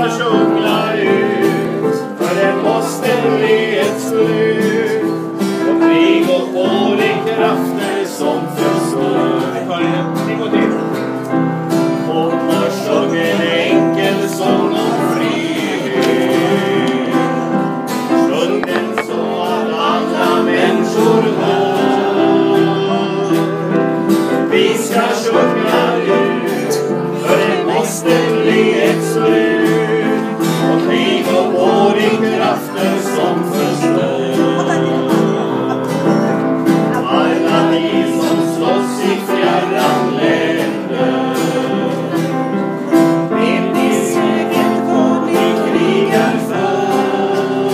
ska sjunga ut, för det måste bli ett slut på krig och krafter som förstör. Och man sjunger en enkel sång om frihet, sjung den så att alla människor hör. Vi ska sjunga ut, för det måste bli ett slut på krig och krafter som förstör. Alla ni som slåss i fjärran länder, vet ni säkert vad ni krigar för?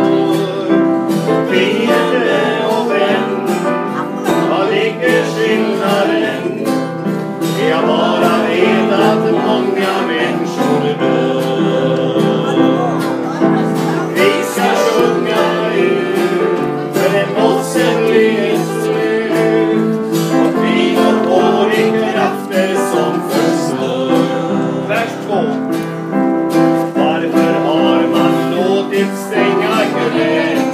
Fiende och vän, vad ligger skillnaden? Jag bara vet att många människor dör. Vi ska sjunga ut, för det måste bli ett slut och krig och krafter som förstör. Vers 2. Varför har man låtit stänga gränser?